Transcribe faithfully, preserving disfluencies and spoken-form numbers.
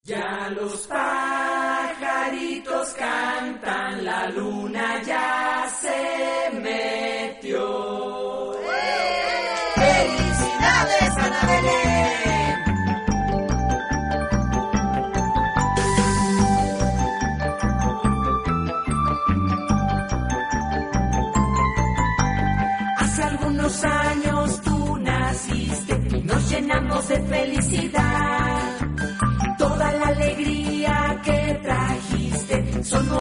Ya los pajaritos cantan, la luna ya se metió. ¡Felicidades, Ana Belén! Hace algunos años tú naciste y nos llenamos de felicidad. Toda la alegría que trajiste son